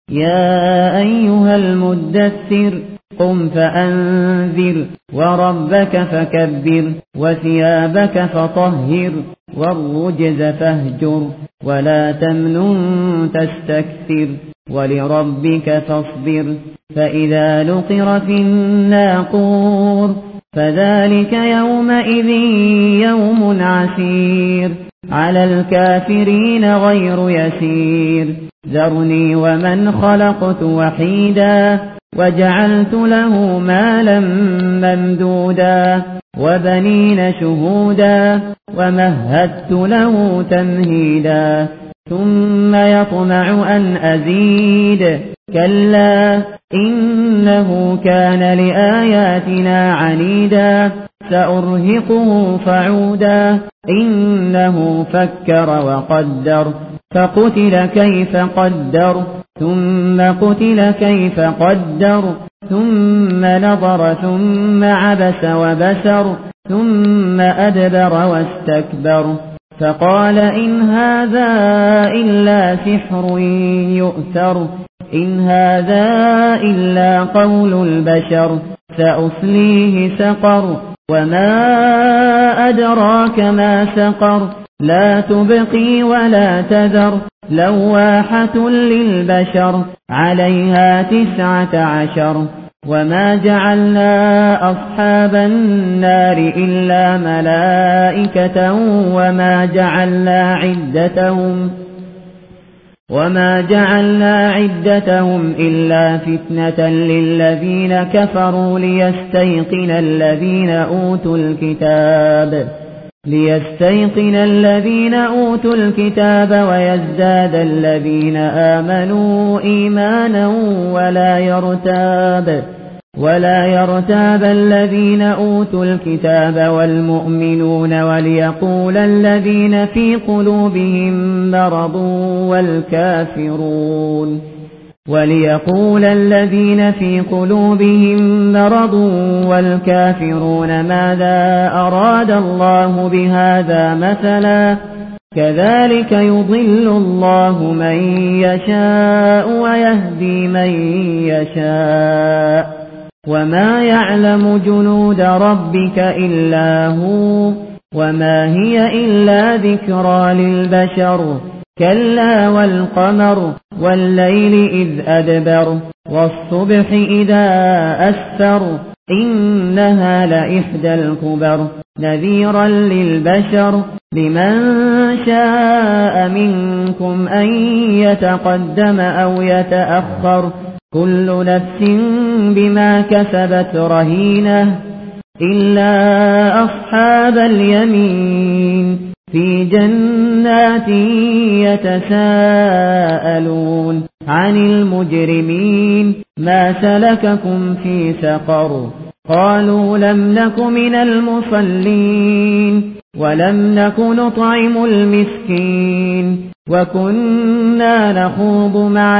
يا أيها المدثر قم فأنذر وربك فكبر وثيابك فطهر والرجز فاهجر ولا تمنن تستكثر ولربك فاصبر فإذا نقر في الناقور فذلك يومئذ يوم عسير على الكافرين غير يسير ذرني ومن خلقت وحيدا وجعلت له مالا ممدودا وبنين شهودا ومهدت له تمهيدا ثم يطمع أن أزيد كلا إنه كان لآياتنا عنيدا سأرهقه فعودا إنه فكر وقدر فقتل كيف قدر ثم قتل كيف قدر ثم نظر ثم عبس وبسر ثم أدبر واستكبر فقال إن هذا إلا سحر يؤثر إن هذا إلا قول البشر سأصليه سقر وما أدراك ما سقر لا تبقي ولا تذر لواحة للبشر عليها 19 وما جعلنا أصحاب النار إلا ملائكة وما جعلنا عدتهم إلا فتنة للذين كفروا ليستيقن الذين أوتوا الكتاب ويزداد الذين آمنوا إيمانا ولا يرتاب الذين أوتوا الكتاب والمؤمنون وليقول الذين في قلوبهم مرض والكافرون ماذا أراد الله بهذا مثلا كذلك يضل الله من يشاء ويهدي من يشاء وما يعلم جنود ربك إلا هو وما هي إلا ذكرى للبشر كلا والقمر والليل إذ أدبر والصبح إذا أسفر إنها لإحدى الكبر نذيرا للبشر لمن شاء منكم أن يتقدم أو يتأخر كل نفس بما كسبت رهينة إلا أصحاب اليمين في جنات يتساءلون عن المجرمين ما سلككم في سقر قالوا لم نك من المصلين ولم نك نطعم المسكين وكنا نخوض مع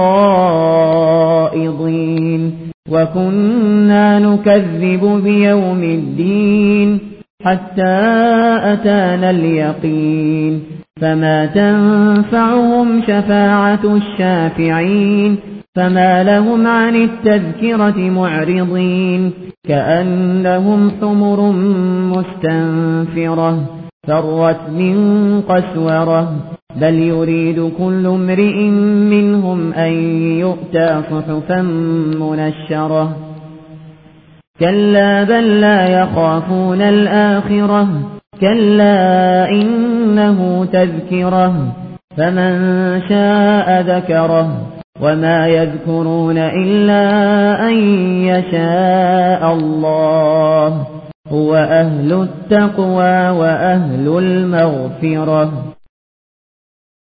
الخائضين وكنا نكذب بيوم الدين حتى أتانا اليقين فما تنفعهم شفاعة الشافعين فما لهم عن التذكرة معرضين كأنهم حمر مستنفرة فرت من قسورة بل يريد كل امرئ منهم أن يؤتى صحفا منشرة كلا بل لا يخافون الآخرة كلا إنه تذكرة فمن شاء ذكره وما يذكرون إلا أن يشاء الله هو أهل التقوى وأهل المغفرة